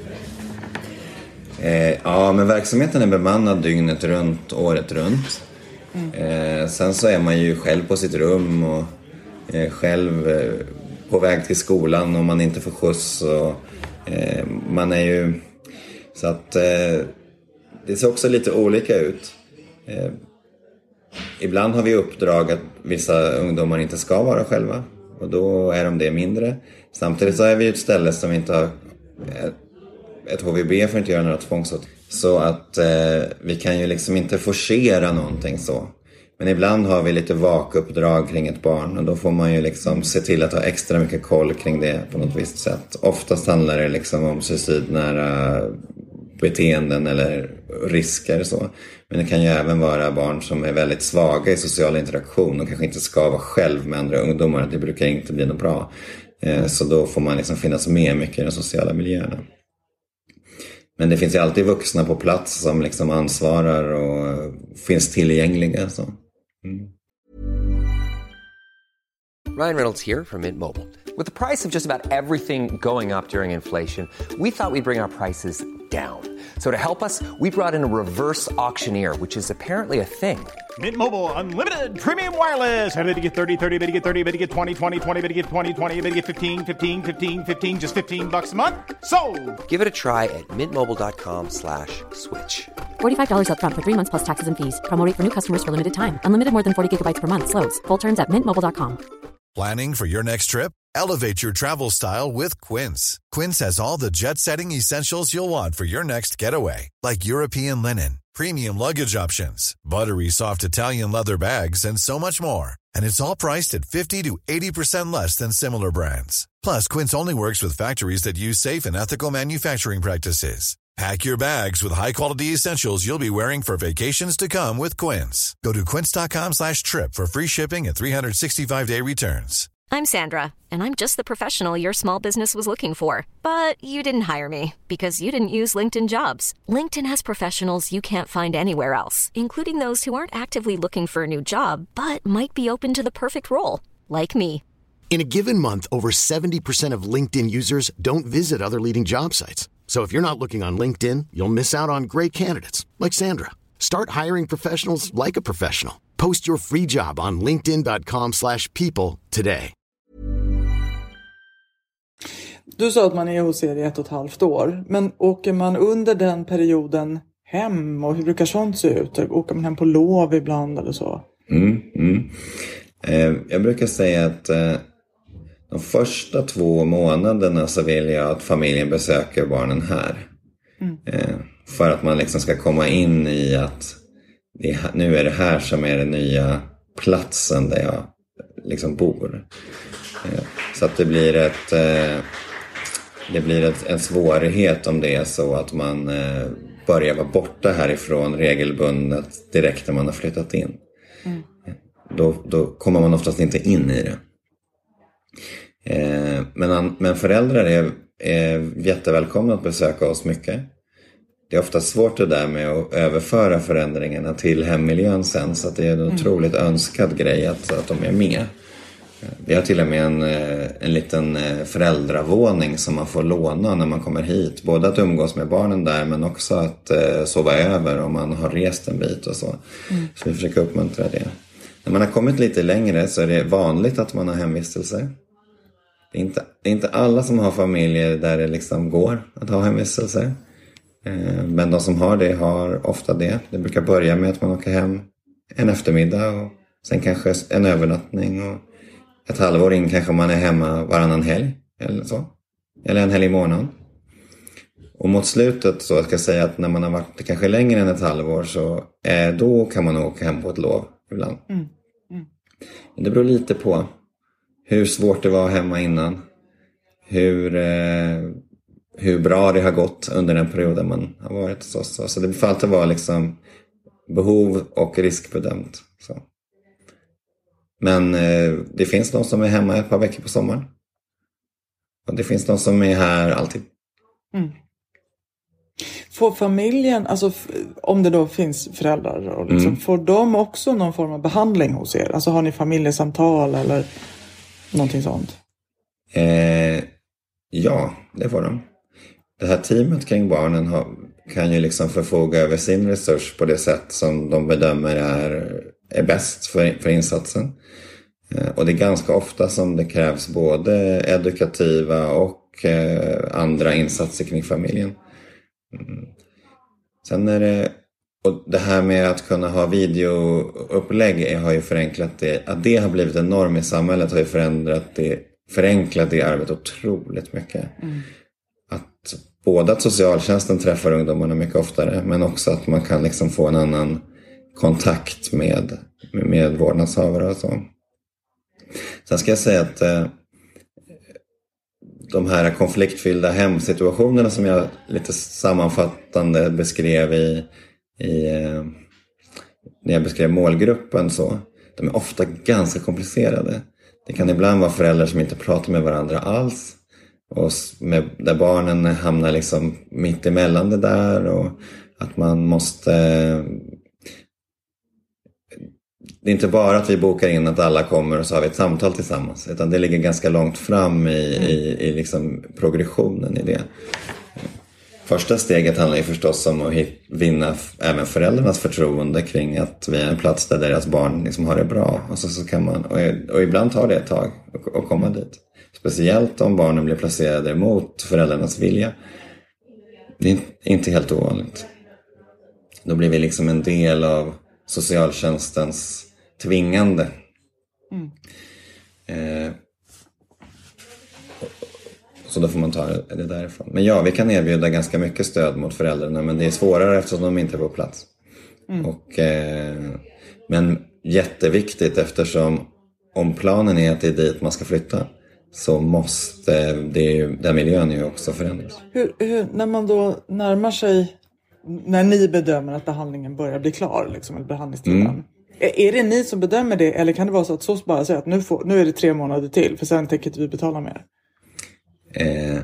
Eh, ja, men verksamheten är bemannad dygnet runt, året runt. Mm. Eh, sen så är man ju själv på sitt rum och eh, själv eh, på väg till skolan om man inte får skjuts. Och, eh, man är ju... Så att eh, det ser också lite olika ut. Eh, ibland har vi uppdrag att vissa ungdomar inte ska vara själva. Och då är de det mindre. Samtidigt så är vi ett ställe som inte har... Eh, ett H V B för att inte göra några tvångsåt. Så att eh, vi kan ju liksom inte forcera någonting så. Men ibland har vi lite vakuppdrag kring ett barn. Och då får man ju liksom se till att ha extra mycket koll kring det på något visst sätt. Oftast handlar det liksom om suicidnära beteenden eller risker så. Men det kan ju även vara barn som är väldigt svaga i social interaktion. Och kanske inte ska vara själv med andra ungdomar. Det brukar inte bli något bra. Eh, så då får man liksom finnas med mycket i de sociala miljöerna. Men det finns ju alltid vuxna på plats som liksom ansvarar och finns tillgängliga. Så. Mm. Ryan Reynolds here from Mint Mobile. With the price of just about everything going up during inflation, we thought we'd bring our prices down. So to help us, we brought in a reverse auctioneer, which is apparently a thing. Mint Mobile Unlimited Premium Wireless. How to get thirty, thirty, how to get thirty, how to get twenty, twenty, twenty, how to get twenty, twenty, how to get fifteen, fifteen, fifteen, fifteen, just fifteen bucks a month? Sold! Give it a try at mintmobile.com slash switch. forty-five dollars up front for three months plus taxes and fees. Promo rate for new customers for limited time. Unlimited more than forty gigabytes per month. Slows full terms at mint mobile dot com. Planning for your next trip? Elevate your travel style with Quince. Quince has all the jet-setting essentials you'll want for your next getaway. Like European linen, premium luggage options, buttery soft Italian leather bags, and so much more. And it's all priced at fifty to eighty percent less than similar brands. Plus, Quince only works with factories that use safe and ethical manufacturing practices. Pack your bags with high-quality essentials you'll be wearing for vacations to come with Quince. Go to quince.com slash trip for free shipping and three sixty-five day returns. I'm Sandra, and I'm just the professional your small business was looking for. But you didn't hire me because you didn't use LinkedIn Jobs. LinkedIn has professionals you can't find anywhere else, including those who aren't actively looking for a new job, but might be open to the perfect role, like me. In a given month, over seventy percent of LinkedIn users don't visit other leading job sites. So if you're not looking on LinkedIn, you'll miss out on great candidates like Sandra. Start hiring professionals like a professional. Post your free job on linkedin.com slash people today. Du sa att man är hos er i ett och ett halvt år. Men åker man under den perioden hem? Och hur brukar sånt se ut? Åker man hem på lov ibland eller så? Mm, mm. Eh, jag brukar säga att eh, de första två månaderna så vill jag att familjen besöker barnen här. Mm. Eh, för att man liksom ska komma in i att det är, nu är det här som är den nya platsen där jag liksom bor. Eh, så att det blir ett eh, det blir ett, en svårighet om det är så att man eh, börjar vara borta härifrån regelbundet direkt när man har flyttat in. Mm. Då, då kommer man oftast inte in i det. Eh, men, men föräldrar är, är jättevälkomna att besöka oss mycket. Det är ofta svårt det där med att överföra förändringarna till hemmiljön sen. Så att det är en mm. otroligt önskad grej att, att de är med. Vi har till och med en, en liten föräldravåning som man får låna när man kommer hit. Både att umgås med barnen där men också att eh, sova över om man har rest en bit och så. Mm. Så vi försöker uppmuntra det. När man har kommit lite längre så är det vanligt att man har hemvistelser. Det är inte, det är inte alla som har familjer där det liksom går att ha hemvistelser. Eh, men de som har det har ofta det. Det brukar börja med att man åker hem en eftermiddag och sen kanske en övernattning och ett halvår in kanske man är hemma varannan helg eller så. Eller en helg i månaden. Och mot slutet så ska jag säga att när man har varit kanske längre än ett halvår så eh, då kan man åka hem på ett lov ibland. Mm. Mm. Det beror lite på hur svårt det var hemma innan. Hur, eh, hur bra det har gått under den perioden man har varit hos oss. Så, så det får alltid vara liksom behov och riskbedömt. Så. Men eh, det finns de som är hemma ett par veckor på sommaren. Och det finns de som är här alltid. Mm. Får familjen, alltså om det då finns föräldrar, och liksom, mm. får de också någon form av behandling hos er? Alltså har ni familjesamtal eller någonting sånt? Eh, ja, det får de. Det här teamet kring barnen har, kan ju liksom förfoga över sin resurs på det sätt som de bedömer är, är bäst för, för insatsen. Eh, och det är ganska ofta som det krävs både edukativa och eh, andra insatser kring familjen. Mm. Sen är det, och det här med att kunna ha videoupplägg har ju förenklat det. Att det har blivit en norm i samhället har ju förändrat det, förenklat det arbetet otroligt mycket. Mm. Att både att socialtjänsten träffar ungdomarna mycket oftare, men också att man kan liksom få en annan kontakt med, med vårdnadshavare och så. Sen ska jag säga att eh, de här konfliktfyllda hemsituationerna som jag lite sammanfattande beskrev i, i eh, när jag beskrev målgruppen så, de är ofta ganska komplicerade. Det kan ibland vara föräldrar som inte pratar med varandra alls och med, där barnen hamnar liksom mitt emellan det där, och att man måste, det är inte bara att vi bokar in att alla kommer och så har vi ett samtal tillsammans, utan det ligger ganska långt fram i, mm. i, i liksom progressionen i det. Första steget handlar ju förstås om att hit, vinna även föräldrarnas förtroende kring att vi är en plats där deras barn liksom har det bra. Och, så, så kan man, och, och ibland tar det ett tag att, att komma dit. Speciellt om barnen blir placerade mot föräldrarnas vilja. Det är inte helt ovanligt. Då blir vi liksom en del av socialtjänstens tvingande. Mm. Eh, Så då får man ta det därifrån. Men ja, vi kan erbjuda ganska mycket stöd mot föräldrarna. Men det är svårare eftersom de inte är på plats. Mm. Och, eh, men jätteviktigt eftersom om planen är att det är dit man ska flytta. Så måste det, den miljön ju också förändras. Hur, hur, när man då närmar sig, när ni bedömer att behandlingen börjar bli klar. Liksom, eller behandlingstiden. Mm. Är, är det ni som bedömer det? Eller kan det vara så att S O S bara säger att nu, får, nu är det tre månader till. För sen tänker inte vi betala mer. Eh,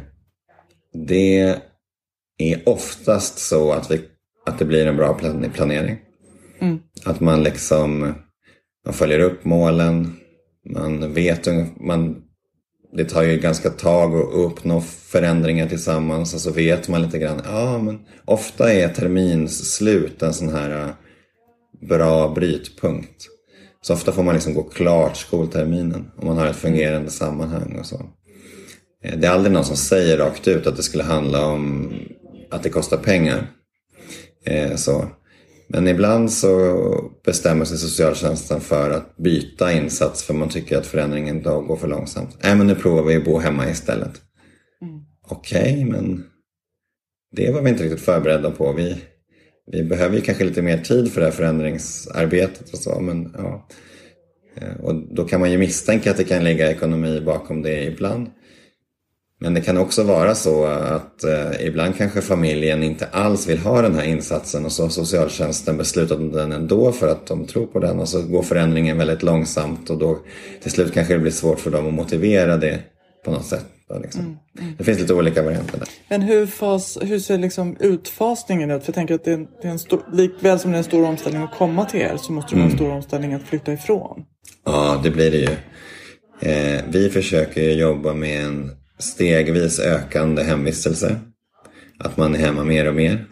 det är oftast så att, vi, att det blir en bra planering. Mm. Att man liksom man följer upp målen. Man vet, man, det tar ju ganska tag att uppnå förändringar tillsammans. Och så vet man lite grann. Ja, men ofta är terminsslut en sån här bra brytpunkt. Så ofta får man liksom gå klart skolterminen. Om man har ett fungerande sammanhang och så. Det är aldrig någon som säger rakt ut att det skulle handla om att det kostar pengar. Eh, så. Men ibland så bestämmer sig socialtjänsten för att byta insats för man tycker att förändringen då går för långsamt. Nej, äh, men nu provar vi att bo hemma istället. Mm. Okej, okay, men det var vi inte riktigt förberedda på. Vi, vi behöver ju kanske lite mer tid för det här förändringsarbetet och så, men ja. Och då kan man ju misstänka att det kan ligga ekonomi bakom det ibland. Men det kan också vara så att eh, ibland kanske familjen inte alls vill ha den här insatsen och så har socialtjänsten beslutat om den ändå för att de tror på den, och så går förändringen väldigt långsamt och då till slut kanske det blir svårt för dem att motivera det på något sätt. Liksom. Mm, mm. Det finns lite olika varianter där. Men hur, fas, hur ser liksom utfasningen ut? För jag tänker att det är en, det är en stor, likväl som det är en stor omställning att komma till er, så måste det vara en stor omställning att flytta ifrån. Ja, det blir det ju. Eh, vi försöker jobba med en stegvis ökande hemvistelse. Att man är hemma mer och mer.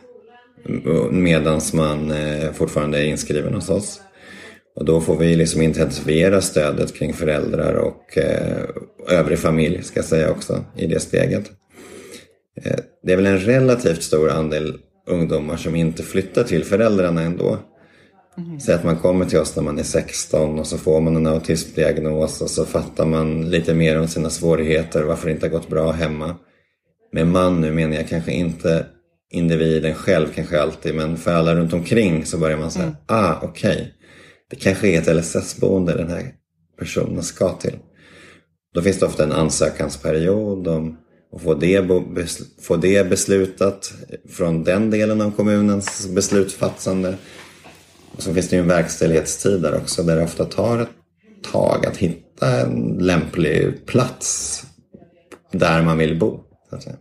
Medan man eh, fortfarande är inskriven hos oss. Och då får vi liksom intensifiera stödet kring föräldrar och eh, övrig familj, ska jag säga också, i det steget. Eh, det är väl en relativt stor andel ungdomar som inte flyttar till föräldrarna ändå. Mm. Så att man kommer till oss när man är sexton och så får man en autismdiagnos och så fattar man lite mer om sina svårigheter och varför det inte har gått bra hemma. med man nu menar jag kanske inte individen själv kanske alltid, men för alla runt omkring så börjar man säga, mm. ah okej, okay. Det kanske är ett L S S-boende den här personen ska till. Då finns det ofta en ansökansperiod om att få det, få det beslutat från den delen av kommunens beslutsfattande. Och så finns det ju en verkställighetstid där också, där det ofta tar ett tag att hitta en lämplig plats där man vill bo, så att säga.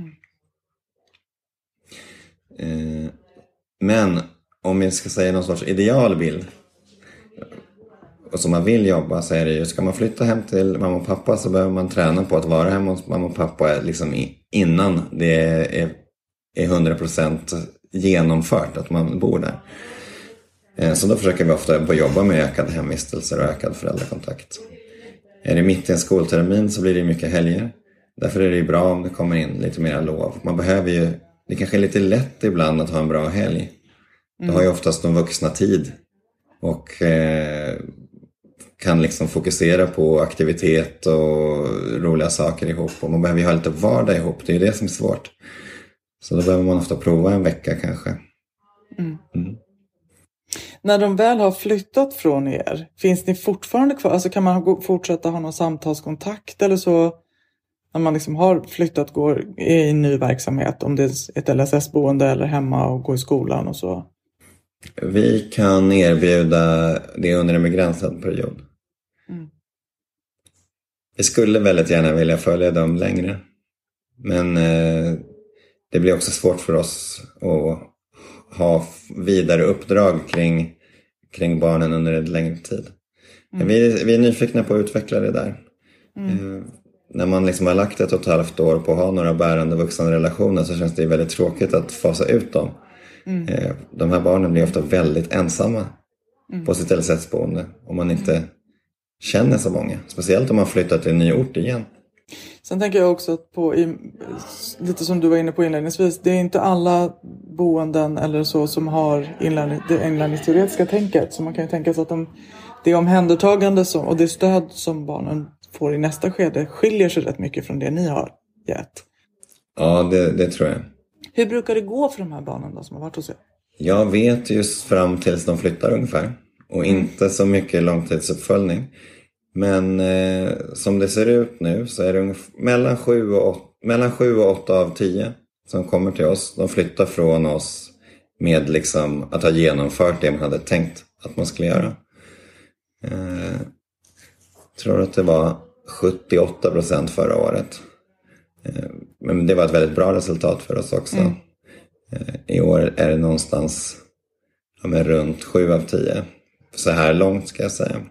Mm. Eh, men om jag ska säga någon sorts idealbild och som man vill jobba, så är det ju, ska man flytta hem till mamma och pappa så behöver man träna på att vara hemma hos mamma och pappa liksom innan det är, är hundra procent genomfört att man bor där. Så då försöker vi ofta på jobba med ökad hemvistelser och ökad föräldrakontakt. Är det mitt i en skoltermin så blir det mycket helger. Därför är det bra om det kommer in lite mer lov. Man behöver ju, det kanske är lite lätt ibland att ha en bra helg. Då har ju oftast de vuxna tid och eh, kan liksom fokusera på aktivitet och roliga saker ihop. Och man behöver ju ha lite vardag ihop, det är ju det som är svårt. Så då behöver man ofta prova en vecka kanske. Mm. Mm. När de väl har flyttat från er, finns ni fortfarande kvar? Alltså kan man fortsätta ha någon samtalskontakt eller så? När man liksom har flyttat, går i en ny verksamhet, om det är ett L S S-boende eller hemma och går i skolan och så? Vi kan erbjuda det under en begränsad period. Mm. Vi skulle väldigt gärna vilja följa dem längre. Men eh, det blir också svårt för oss att ha vidare uppdrag kring, kring barnen under en längre tid. Mm. Vi, vi är nyfikna på att utveckla det där. Mm. Eh, när man liksom har lagt ett och ett halvt år på att ha några bärande vuxna relationer så känns det väldigt tråkigt att fasa ut dem. Mm. Eh, de här barnen blir ofta väldigt ensamma mm. på sitt L S S-boende om man inte känner så många. Speciellt om man flyttar till en ny ort igen. Sen tänker jag också på, i, lite som du var inne på inledningsvis, det är inte alla boenden eller så som har inlärning, det inlärningsteoretiska tänket. Så man kan ju tänka sig att de, det omhändertagande som, och det stöd som barnen får i nästa skede skiljer sig rätt mycket från det ni har gett. Ja, det, det tror jag. Hur brukar det gå för de här barnen då som har varit hos er? Jag vet just fram tills de flyttar ungefär. Och mm. inte så mycket långtidsuppföljning. Men eh, som det ser ut nu så är det ungefär, mellan, sju och åtta, mellan sju och åtta av tio som kommer till oss. De flyttar från oss med liksom att ha genomfört det man hade tänkt att man skulle göra. Eh, jag tror att det var sjuttioåtta procent förra året. Eh, men det var ett väldigt bra resultat för oss också. Mm. Eh, I år är det någonstans ja, med runt sju av tio. Så här långt ska jag säga.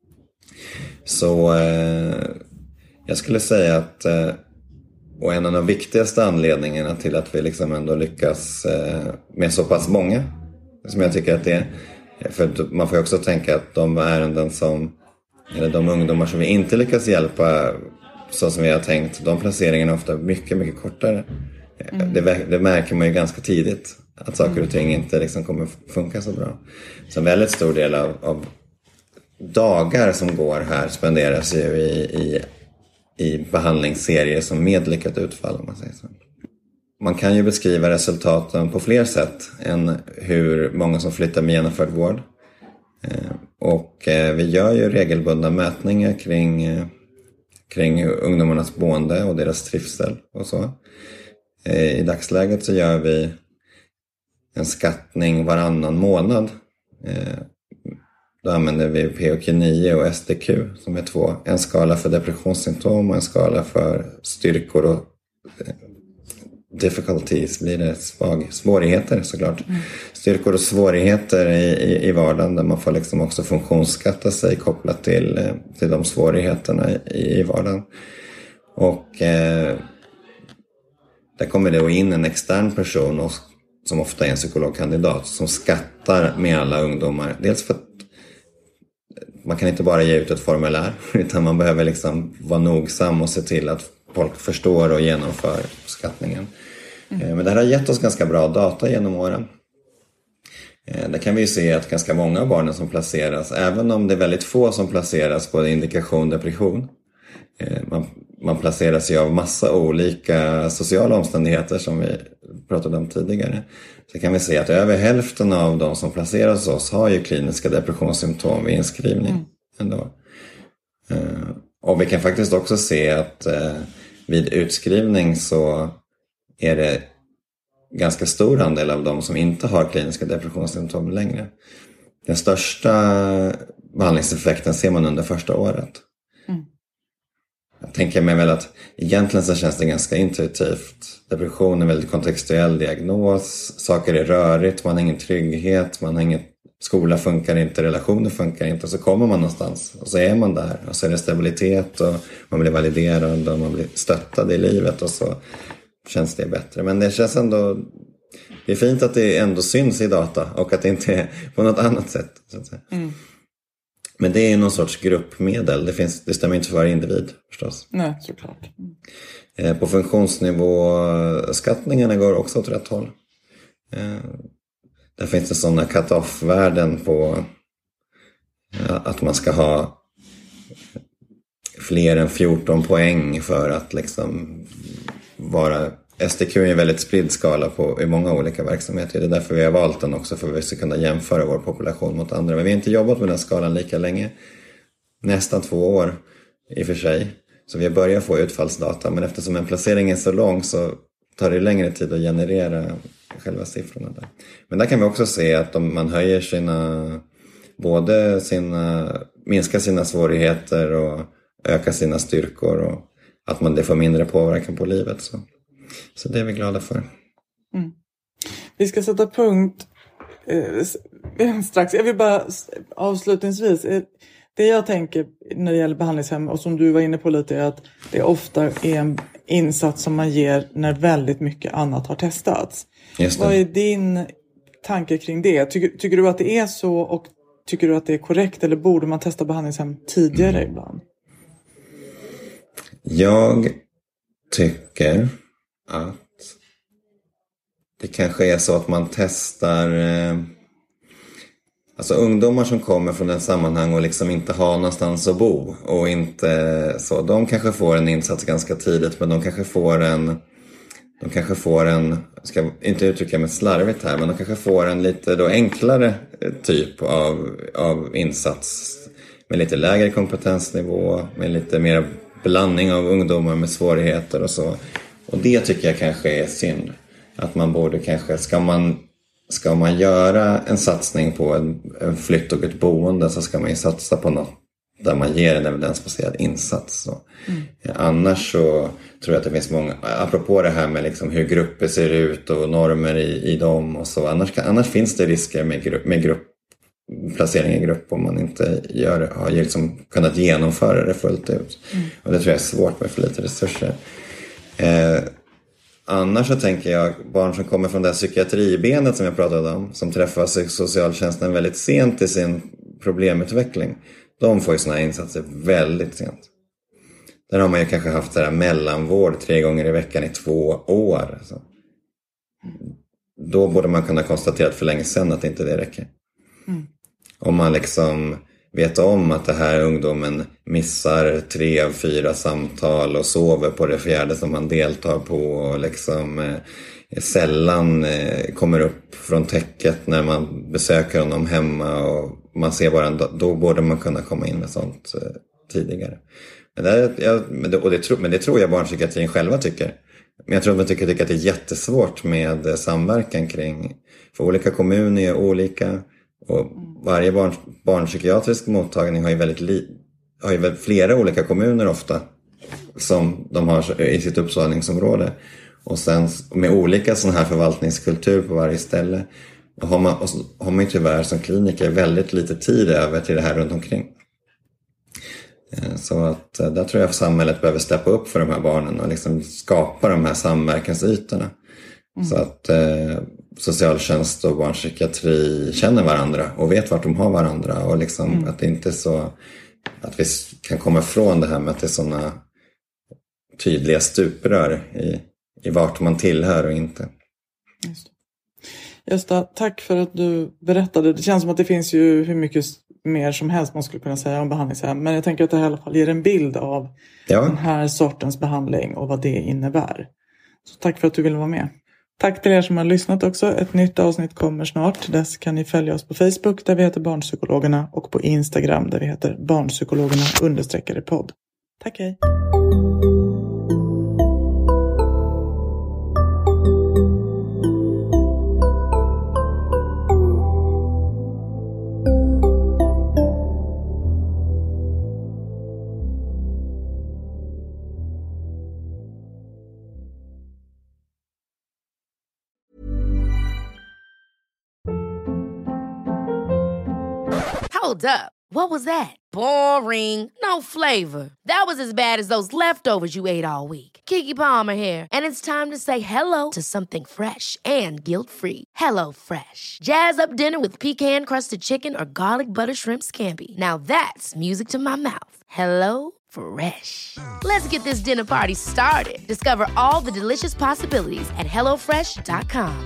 Så eh, jag skulle säga att eh, och en av de viktigaste anledningarna till att vi liksom ändå lyckas eh, med så pass många som jag tycker att det är, för man får ju också tänka att de ärenden som eller de ungdomar som vi inte lyckas hjälpa så som vi har tänkt, de placeringarna är ofta mycket, mycket kortare. Mm. Det, det märker man ju ganska tidigt att saker och ting inte liksom kommer funka så bra. Så en väldigt stor del av, av dagar som går här spenderas ju i, i, i behandlingsserier som med lyckat utfall, om man säger så. Man kan ju beskriva resultaten på fler sätt än hur många som flyttar med genomförd vård. Och vi gör ju regelbundna mätningar kring, kring ungdomarnas boende och deras trivsel och så. I dagsläget så gör vi en skattning varannan månad. Då använder vi P O Q nio och S D Q som är två. En skala för depressionssymptom och en skala för styrkor och difficulties blir det svag, svårigheter såklart. Mm. Styrkor och svårigheter i, i, i vardagen där man får liksom också funktionsskatta sig kopplat till, till de svårigheterna i, i vardagen. Och eh, där kommer det in en extern person och, som ofta är en psykologkandidat som skattar med alla ungdomar. Dels för att man kan inte bara ge ut ett formulär utan man behöver liksom vara nogsam och se till att folk förstår och genomför skattningen. Mm. Men det här har gett oss ganska bra data genom åren. Där kan vi se att ganska många av barnen som placeras, även om det är väldigt få som placeras på indikation depression, man, man placeras ju av massa olika sociala omständigheter som vi pratade om tidigare. Så kan vi se att över hälften av de som placeras hos oss har ju kliniska depressionssymptom vid inskrivning. Mm. Ändå. Och vi kan faktiskt också se att vid utskrivning så är det ganska stor andel av de som inte har kliniska depressionssymptom längre. Den största behandlingseffekten ser man under första året. Mm. Jag tänker mig väl att egentligen så känns det ganska intuitivt. Depression är en väldigt kontextuell diagnos. Saker är rörigt, man har ingen trygghet, man har ingen skola funkar inte, relationer funkar inte. Och så kommer man någonstans och så är man där. Och så är det stabilitet och man blir validerad och man blir stöttad i livet och så känns det bättre. Men det känns ändå, det är fint att det ändå syns i data och att det inte är på något annat sätt. Så att säga. Mm. Men det är ju någon sorts gruppmedel. Det, finns, det stämmer inte för varje individ förstås. Nej, såklart. Mm. På funktionsnivå, skattningarna går också åt rätt håll. Där finns det sådana cut-off-värden på att man ska ha fler än fjorton poäng för att liksom vara... S D Q är en väldigt spridd skala på, i många olika verksamheter. Det är därför vi har valt den också, för att vi ska kunna jämföra vår population mot andra. Men vi har inte jobbat med den skalan lika länge. Nästan två år i och för sig. Så vi har börjat få utfallsdata. Men eftersom en placering är så lång så tar det längre tid att generera själva siffrorna där. Men där kan vi också se att om man höjer sina, både sina, minskar sina svårigheter och ökar sina styrkor och att man det får mindre påverkan på livet. Så, så det är vi glada för. Mm. Vi ska sätta punkt eh, strax. Jag vill bara avslutningsvis, eh, det jag tänker när det gäller behandlingshem och som du var inne på lite är att det ofta är en insats som man ger när väldigt mycket annat har testats. Vad är din tanke kring det? Tycker, tycker du att det är så och tycker du att det är korrekt eller borde man testa behandlingshem tidigare mm. ibland? Jag tycker att det kanske är så att man testar eh, alltså ungdomar som kommer från en sammanhang och liksom inte har någonstans att bo och inte så, de kanske får en insats ganska tidigt, men de kanske får en de kanske får en, ska inte uttrycka mig slarvigt här, men de kanske får en lite då enklare typ av, av insats med lite lägre kompetensnivå, med lite mer blandning av ungdomar med svårigheter och så. Och det tycker jag kanske är synd. Att man borde kanske, ska man, ska man göra en satsning på en, en flytt och ett boende, så ska man ju satsa på något där man ger en evidensbaserad insats. Så. Mm. Annars så tror jag att det finns många, apropå det här med liksom hur grupper ser ut och normer i, i dem och så. Annars, annars finns det risker med, grupp, med grupp, placering i grupp om man inte gör, har liksom kunnat genomföra det fullt ut. Mm. Och det tror jag är svårt med för lite resurser. Eh, annars så tänker jag barn som kommer från det här psykiatribenet som jag pratade om, som träffar socialtjänsten väldigt sent i sin problemutveckling, de får ju såna här insatser väldigt sent. Där har man ju kanske haft det här mellanvård tre gånger i veckan i två år. Alltså. Då borde man kunna konstatera för länge sedan att inte det räcker. Mm. Om man liksom vet om att det här ungdomen missar tre av fyra samtal och sover på det fjärde som man deltar på och liksom eh, sällan eh, kommer upp från täcket när man besöker honom hemma och man ser bara en, då borde man kunna komma in med sånt eh, tidigare. Men det, jag, men, det, och det tro, men det tror jag barnpsykiatrin själva tycker. Men jag tror att man tycker, tycker att det är jättesvårt med samverkan kring, för olika kommuner är olika. Och varje barn, barnpsykiatrisk mottagning har ju väldigt li, har ju väl flera olika kommuner ofta som de har i sitt uppsalningsområde. Och sen med olika sån här förvaltningskultur på varje ställe. Och har man, och har man ju tyvärr som kliniker väldigt lite tid över till det här runt omkring. Så att där tror jag att samhället behöver steppa upp för de här barnen och liksom skapa de här samverkansytorna. Mm. Så att eh, socialtjänst och barnpsykiatri känner varandra och vet vart de har varandra. Och liksom mm. att det inte är så att vi kan komma ifrån det här med att det är sådana tydliga stuprör i, i vart man tillhör och inte. Just det. Gösta, tack för att du berättade. Det känns som att det finns ju hur mycket mer som helst man skulle kunna säga om behandlingshem. Men jag tänker att det här i alla fall ger en bild av ja. den här sortens behandling och vad det innebär. Så tack för att du ville vara med. Tack till er som har lyssnat också. Ett nytt avsnitt kommer snart. Dess kan ni följa oss på Facebook där vi heter Barnpsykologerna och på Instagram där vi heter Barnpsykologerna understreckade podd. Tack, hej! Hold up. What was that? Boring. No flavor. That was as bad as those leftovers you ate all week. Keke Palmer here, and it's time to say hello to something fresh and guilt-free. Hello Fresh. Jazz up dinner with pecan-crusted chicken or garlic butter shrimp scampi. Now that's music to my mouth. Hello Fresh. Let's get this dinner party started. Discover all the delicious possibilities at hello fresh dot com.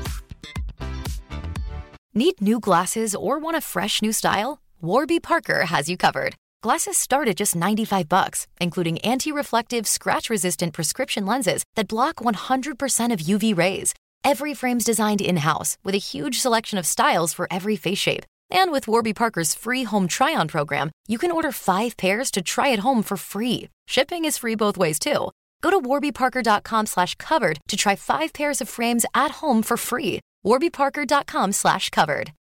Need new glasses or want a fresh new style? Warby Parker has you covered. Glasses start at just ninety-five bucks, including anti-reflective, scratch-resistant prescription lenses that block one hundred percent of U V rays. Every frame's designed in-house with a huge selection of styles for every face shape. And with Warby Parker's free home try-on program, you can order five pairs to try at home for free. Shipping is free both ways, too. Go to warby parker dot com slash covered to try five pairs of frames at home for free. warby parker dot com slash covered.